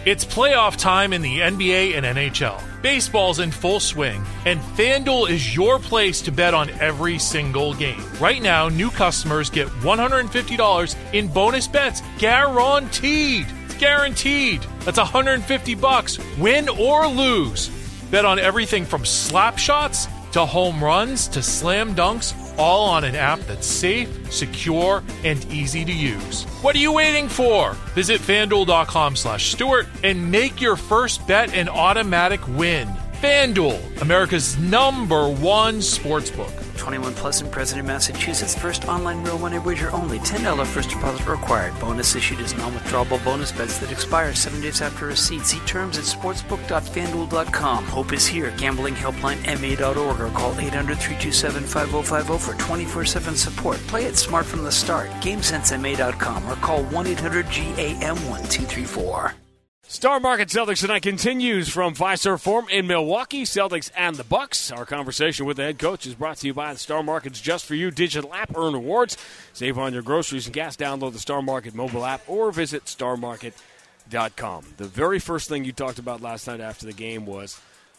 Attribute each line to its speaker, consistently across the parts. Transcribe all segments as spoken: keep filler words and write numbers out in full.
Speaker 1: It's playoff time in the N B A and N H L. Baseball's in full swing, and FanDuel is your place to bet on every single game. Right now, new customers get one hundred fifty dollars in bonus bets guaranteed. It's guaranteed. That's one hundred fifty bucks, win or lose. Bet on everything from slap shots to home runs to slam dunks, all on an app that's safe, secure, and easy to use. What are you waiting for? Visit FanDuel.com slash Stewart and make your first bet an automatic win. FanDuel, America's number one sportsbook.
Speaker 2: twenty-one plus and present in Massachusetts. First online real money wager only. ten dollars first deposit required. Bonus issued as non-withdrawable bonus bets that expire seven days after receipt. See terms at sportsbook dot fan duel dot com. Hope is here. Gambling helpline M A dot org or call eight hundred, three two seven, five oh five oh for twenty-four seven support. Play it smart from the start. game sense M A dot com or call one eight hundred G A M one two three four.
Speaker 3: Star Market Celtics tonight continues from Fiserv Forum in Milwaukee. Celtics and the Bucks. Our conversation with the head coach is brought to you by the Star Market's Just For You digital app. Earn rewards. Save on your groceries and gas. Download the Star Market mobile app or visit star market dot com. The very first thing you talked about last night after the game was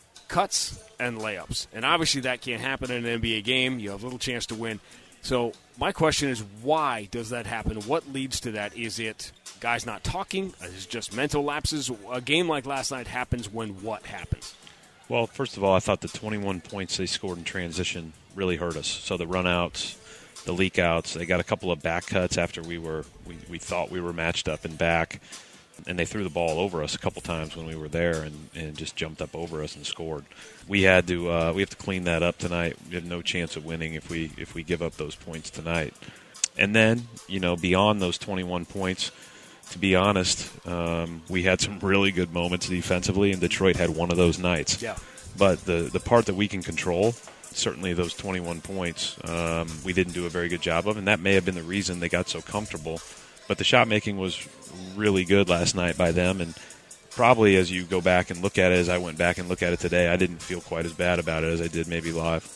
Speaker 3: cuts and layups. And obviously that can't happen in an N B A game. You have little chance to win. So my question is, why does that happen? What leads to that? Is it guys not talking? Is it just mental lapses? A game like last night happens when what happens?
Speaker 4: Well, first of all, I thought the twenty-one points they scored in transition really hurt us. So the run-outs, the leak-outs, they got a couple of back cuts after we were we, we thought we were matched up in back, and they threw the ball over us a couple times when we were there and, and just jumped up over us and scored. We had to uh, we have to clean that up tonight. We have no chance of winning if we if we give up those points tonight. And then, you know, beyond those twenty-one points, to be honest, um, we had some really good moments defensively, and Detroit had one of those nights.
Speaker 3: Yeah.
Speaker 4: But the the part that we can control, certainly those twenty-one points, um, we didn't do a very good job of, and that may have been the reason they got so comfortable. But the shot making was really good last night by them, and probably as you go back and look at it, as I went back and look at it today, I didn't feel quite as bad about it as I did maybe live.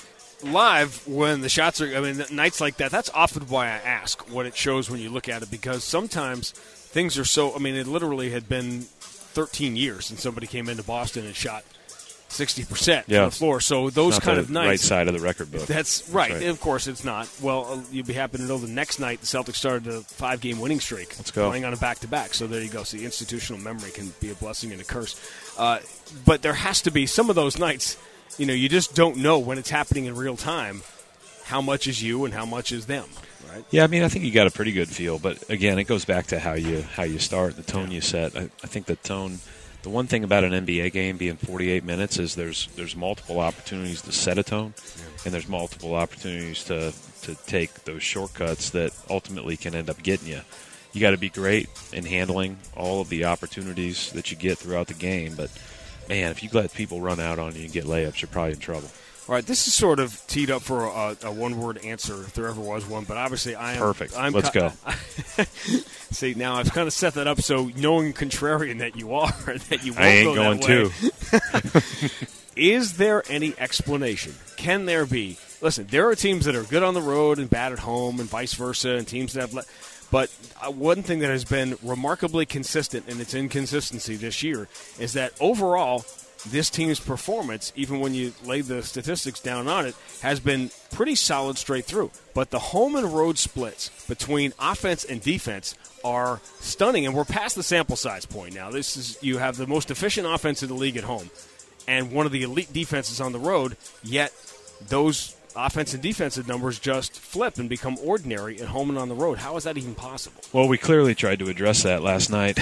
Speaker 3: Live, when the shots are, I mean, nights like that, that's often why I ask what it shows when you look at it, because sometimes things are so, I mean, it literally had been thirteen years since somebody came into Boston and shot sixty percent
Speaker 4: yeah.
Speaker 3: from the floor. So those
Speaker 4: not
Speaker 3: kind
Speaker 4: the
Speaker 3: of nights.
Speaker 4: Right side of the record book.
Speaker 3: That's right.
Speaker 4: That's right.
Speaker 3: Of course, it's not. Well, you'd be happy to know the next night the Celtics started a five-game winning streak.
Speaker 4: Let's go.
Speaker 3: Going on a back-to-back. So there you go. See, institutional memory can be a blessing and a curse. Uh, but there has to be some of those nights, you know, you just don't know when it's happening in real time how much is you and how much is them. Right?
Speaker 4: Yeah, I mean, I think you got a pretty good feel. But, again, it goes back to how you how you start, the tone you set. I, I think the tone – the one thing about an N B A game being forty-eight minutes is there's there's multiple opportunities to set a tone, yeah. and there's multiple opportunities to, to take those shortcuts that ultimately can end up getting you. You got to be great in handling all of the opportunities that you get throughout the game. But, man, if you let people run out on you and get layups, you're probably in trouble.
Speaker 3: All right, this is sort of teed up for a, a one-word answer, if there ever was one. But obviously, I am
Speaker 4: perfect.
Speaker 3: I'm
Speaker 4: Let's
Speaker 3: co-
Speaker 4: go.
Speaker 3: See, now I've kind of set that up so knowing contrarian that you are, that you won't
Speaker 4: I ain't
Speaker 3: go
Speaker 4: going
Speaker 3: that way.
Speaker 4: to.
Speaker 3: Is there any explanation? Can there be? Listen, there are teams that are good on the road and bad at home, and vice versa, and teams that have. Le- but uh, one thing that has been remarkably consistent in its inconsistency this year is that overall, this team's performance, even when you lay the statistics down on it, has been pretty solid straight through. But the home and road splits between offense and defense are stunning, and we're past the sample size point now. This is you have the most efficient offense in the league at home and one of the elite defenses on the road, yet those offense and defensive numbers just flip and become ordinary at home and on the road. How is that even possible?
Speaker 4: Well, we clearly tried to address that last night.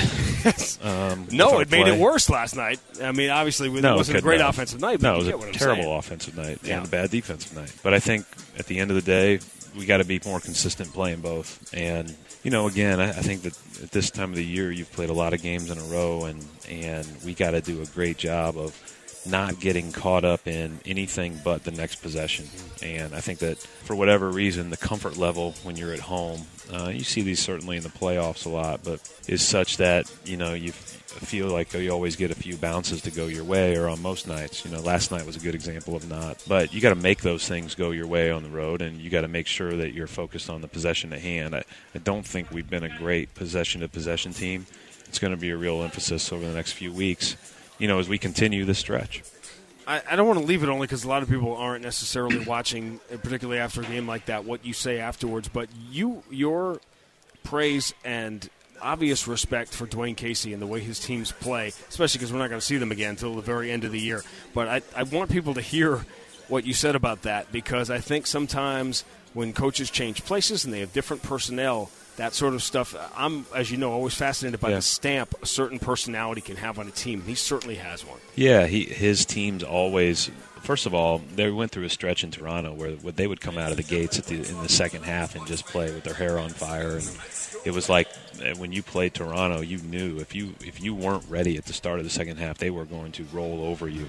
Speaker 4: um,
Speaker 3: no, it
Speaker 4: play.
Speaker 3: made it worse last night. I mean, obviously, it
Speaker 4: no,
Speaker 3: wasn't
Speaker 4: it
Speaker 3: a great
Speaker 4: not.
Speaker 3: offensive night. But
Speaker 4: no, it
Speaker 3: you
Speaker 4: was
Speaker 3: get
Speaker 4: a
Speaker 3: what
Speaker 4: terrible
Speaker 3: I'm saying.
Speaker 4: offensive night
Speaker 3: yeah.
Speaker 4: and a bad defensive night. But I think at the end of the day, we got to be more consistent playing both. And, you know, again, I, I think that at this time of the year, you've played a lot of games in a row, and, and we got to do a great job of not getting caught up in anything but the next possession. And I think that for whatever reason, the comfort level when you're at home, uh, you see these certainly in the playoffs a lot, but is such that, you know, you feel like you always get a few bounces to go your way, or on most nights. You know, last night was a good example of not. But you got to make those things go your way on the road, and you got to make sure that you're focused on the possession at hand. I, I don't think we've been a great possession-to-possession team. it's going to be a real emphasis over the next few weeks, you know, as we continue this stretch.
Speaker 3: I, I don't want to leave it only because a lot of people aren't necessarily watching, particularly after a game like that, what you say afterwards. But you, your praise and obvious respect for Dwayne Casey and the way his teams play, especially because we're not going to see them again until the very end of the year. But I, I want people to hear what you said about that, because I think sometimes when coaches change places and they have different personnel, that sort of stuff, I'm, as you know, always fascinated by yeah. the stamp a certain personality can have on a team. He certainly has one.
Speaker 4: Yeah, he his teams always, first of all, they went through a stretch in Toronto where, where they would come out of the gates at the, in the second half and just play with their hair on fire. And it was like when you played Toronto, you knew if you if you weren't ready at the start of the second half, they were going to roll over you.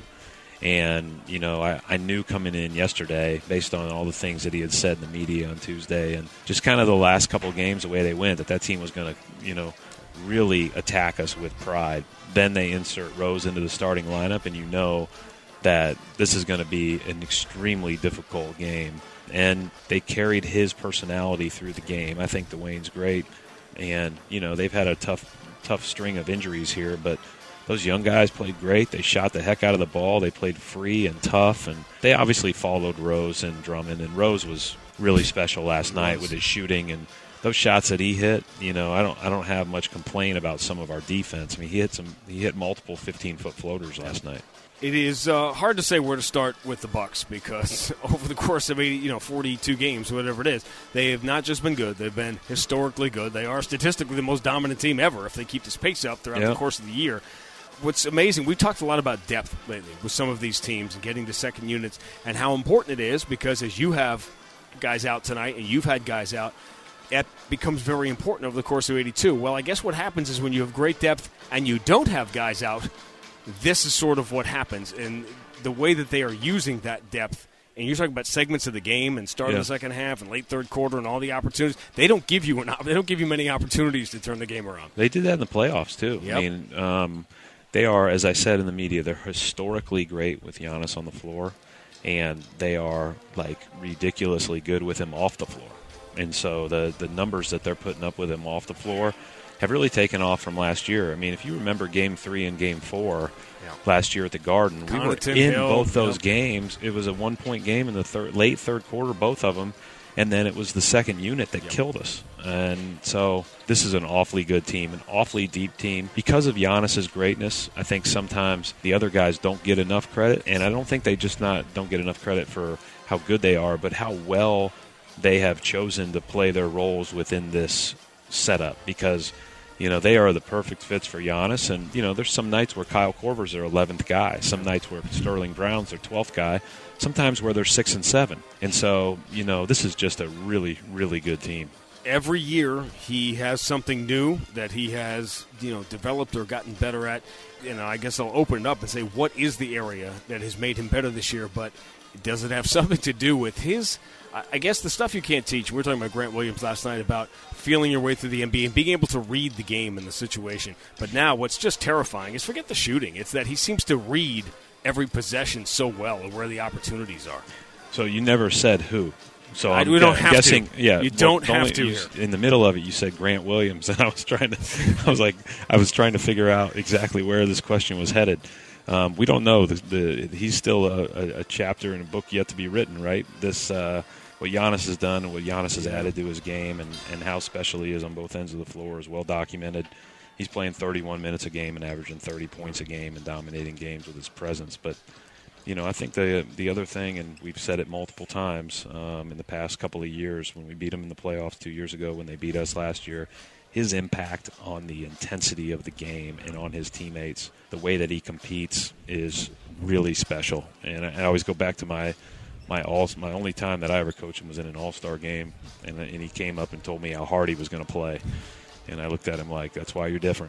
Speaker 4: And, you know, I, I knew coming in yesterday, based on all the things that he had said in the media on Tuesday and just kind of the last couple of games, the way they went, that that team was going to, you know, really attack us with pride. Then they insert Rose into the starting lineup, and you know that this is going to be an extremely difficult game. And they carried his personality through the game. I think Dwayne's great. And, you know, they've had a tough, tough string of injuries here, but those young guys played great. They shot the heck out of the ball. They played free and tough, and they obviously followed Rose and Drummond. And Rose was really special last night with his shooting and those shots that he hit. You know, I don't, I don't have much complaint about some of our defense. I mean, he hit some, he hit multiple fifteen-foot floaters last night.
Speaker 3: It is uh, hard to say where to start with the Bucks because over the course of eighty, you know, forty-two games, whatever it is, they have not just been good; they've been historically good. They are statistically the most dominant team ever if they keep this pace up throughout yep. the course of the year. What's amazing, we talked a lot about depth lately with some of these teams and getting to second units and how important it is because as you have guys out tonight and you've had guys out, it becomes very important over the course of eighty-two. Well, I guess what happens is when you have great depth and you don't have guys out, this is sort of what happens. And the way that they are using that depth, and you're talking about segments of the game and start yeah. of the second half and late third quarter and all the opportunities, they don't give you an, they don't give you many opportunities to turn the game around.
Speaker 4: They did that in the playoffs, too. Yep. I mean, um, they are, as I said in the media, they're historically great with Giannis on the floor, and they are, like, ridiculously good with him off the floor. And so the, the numbers that they're putting up with him off the floor have really taken off from last year. I mean, if you remember Game three and Game four yeah. last year at the Garden, we were in Hill, both those yeah. games. It was a one-point game in the third, late third quarter, both of them, and then it was the second unit that yep. killed us. And so this is an awfully good team, an awfully deep team. Because of Giannis's greatness, I think sometimes the other guys don't get enough credit, and I don't think they just not don't get enough credit for how good they are, but how well they have chosen to play their roles within this setup because, you know, they are the perfect fits for Giannis. And, you know, there's some nights where Kyle Korver's their eleventh guy, some nights where Sterling Brown's their twelfth guy, sometimes where they're six and seven. And so, you know, this is just a really, really good team.
Speaker 3: Every year he has something new that he has, you know, developed or gotten better at. You know, I guess I'll open it up and say, what is the area that has made him better this year? But does it have something to do with his, I guess, the stuff you can't teach? We were talking about Grant Williams last night about feeling your way through the N B A and being able to read the game and the situation. But now what's just terrifying is forget the shooting. It's that he seems to read every possession so well and where the opportunities are.
Speaker 4: So you never said who. So
Speaker 3: I,
Speaker 4: I'm
Speaker 3: we don't have
Speaker 4: guessing,
Speaker 3: to.
Speaker 4: Yeah,
Speaker 3: you don't
Speaker 4: well,
Speaker 3: have to.
Speaker 4: You, in the middle of it, you said Grant Williams, and I was trying to, I was like, I was trying to figure out exactly where this question was headed. Um, we don't know. The, the, he's still a, a, a chapter in a book yet to be written, right? This, uh, what Giannis has done and what Giannis has added to his game, and, and how special he is on both ends of the floor is well documented. He's playing thirty-one minutes a game and averaging thirty points a game and dominating games with his presence, but. You know, I think the the other thing, and we've said it multiple times um, in the past couple of years, when we beat them in the playoffs two years ago, when they beat us last year, his impact on the intensity of the game and on his teammates, the way that he competes is really special. And I, I always go back to my my all my only time that I ever coached him was in an All-Star game, and, and he came up and told me how hard he was going to play. And I looked at him like, that's why you're different.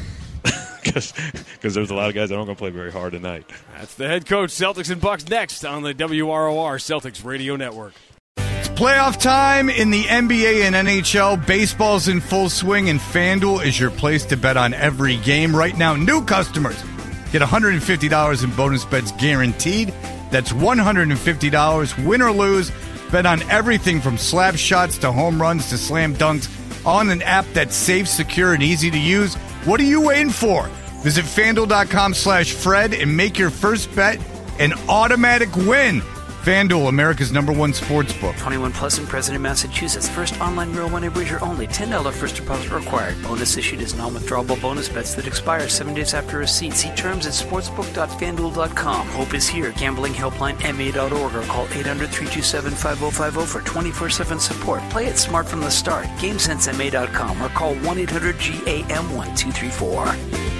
Speaker 4: Because there's a lot of guys that aren't going to play very hard tonight.
Speaker 3: That's the head coach. Celtics and Bucks next on the W R O R Celtics Radio Network.
Speaker 5: It's playoff time in the N B A and N H L. Baseball's in full swing, and FanDuel is your place to bet on every game. Right now, new customers get one hundred fifty dollars in bonus bets guaranteed. That's one hundred fifty dollars, win or lose. Bet on everything from slap shots to home runs to slam dunks. on an app that's safe, secure, and easy to use. What are you waiting for? Visit FanDuel.com slash Fred and make your first bet an automatic win. FanDuel, America's number one sports book.
Speaker 2: twenty-one plus in President, Massachusetts. First online real money wager only. ten dollars first deposit required. Bonus issued as non-withdrawable bonus bets that expire seven days after receipt. See terms at sportsbook dot fan duel dot com. Hope is here. Gambling helpline M A dot org or call eight hundred, three two seven, five oh five oh for twenty-four seven support. Play it smart from the start. GameSense M A dot com or call one eight hundred G A M one two three four.